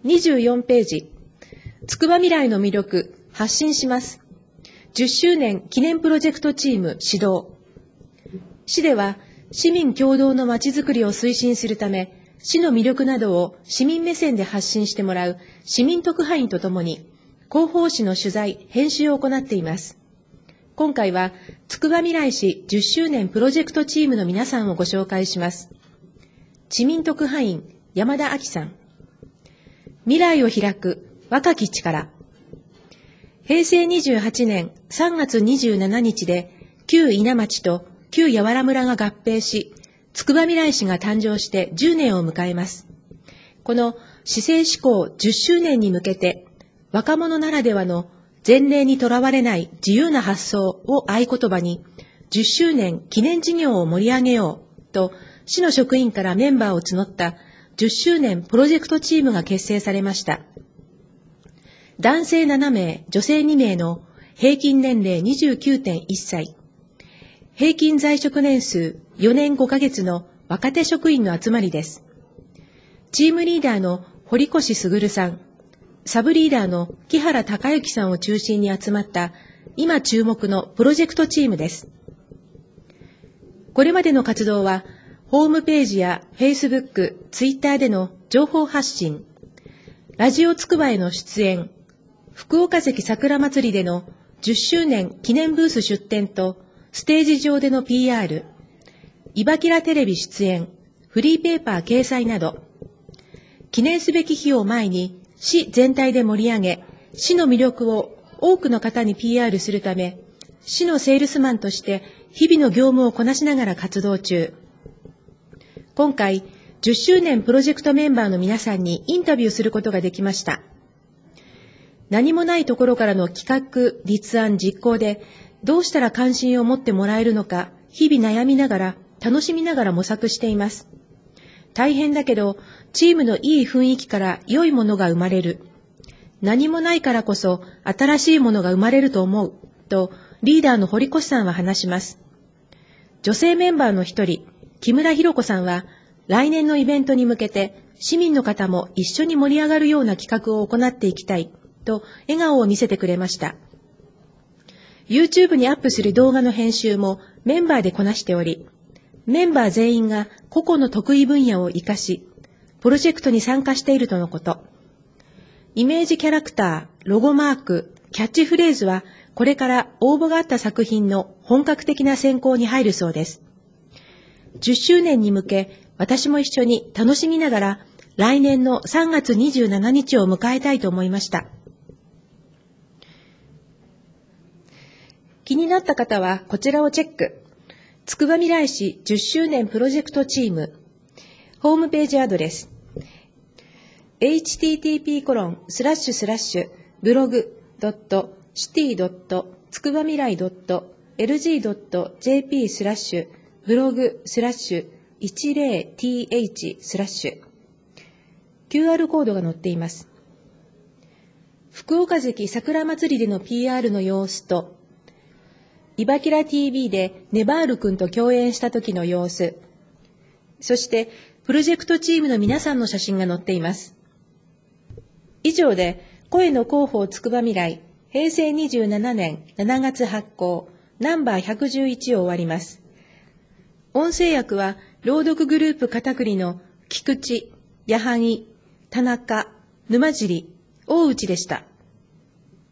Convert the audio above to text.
24ページ、つくばみらいの魅力、発信します。10周年記念プロジェクトチーム始動。市では、市民共同のまちづくりを推進するため、市の魅力などを市民目線で発信してもらう市民特派員とともに、広報誌の取材、編集を行っています。今回は、つくばみらい市10周年プロジェクトチームの皆さんをご紹介します。市民特派員、山田亜紀さん。未来を開く若き力。平成28年3月27日で、旧稲町と旧八原村が合併し、つくばみらい市が誕生して10年を迎えます。この市政施行10周年に向けて、若者ならではの前例にとらわれない自由な発想を合言葉に、10周年記念事業を盛り上げようと、市の職員からメンバーを募った10周年プロジェクトチームが結成されました。男性7名、女性2名の平均年齢 29.1 歳。平均在職年数4年5ヶ月の若手職員の集まりです。チームリーダーの堀越卓さん、サブリーダーの木原隆之さんを中心に集まった今注目のプロジェクトチームです。これまでの活動はホームページや Facebook、Twitter での情報発信、ラジオつくばへの出演、福岡関桜まつりでの10周年記念ブース出展とステージ上での PR、いばきらテレビ出演、フリーペーパー掲載など、記念すべき日を前に市全体で盛り上げ、市の魅力を多くの方に PR するため、市のセールスマンとして日々の業務をこなしながら活動中。今回、10周年プロジェクトメンバーの皆さんにインタビューすることができました。何もないところからの企画、立案、実行で、どうしたら関心を持ってもらえるのか、日々悩みながら、楽しみながら模索しています。大変だけど、チームのいい雰囲気から良いものが生まれる。何もないからこそ、新しいものが生まれると思う、と、リーダーの堀越さんは話します。女性メンバーの一人、木村博子さんは、来年のイベントに向けて、市民の方も一緒に盛り上がるような企画を行っていきたい、と笑顔を見せてくれました。YouTube にアップする動画の編集もメンバーでこなしており、メンバー全員が個々の得意分野を活かし、プロジェクトに参加しているとのこと。イメージキャラクター、ロゴマーク、キャッチフレーズは、これから応募があった作品の本格的な選考に入るそうです。10周年に向け、私も一緒に楽しみながら、来年の3月27日を迎えたいと思いました。気になった方はこちらをチェック。つくばみらい市10周年プロジェクトチーム。ホームページアドレス。http://blog.city.つくばみらい.lg.jp/10th/QR コードが載っています。福岡関桜まつりでの PR の様子と、いばきら TV でネバール君と共演した時の様子、そしてプロジェクトチームの皆さんの写真が載っています。以上で声の広報つくばみらい平成27年7月発行ナンバー111を終わります。音声訳は朗読グループ片栗の菊池、矢作、田中、沼尻、大内でした。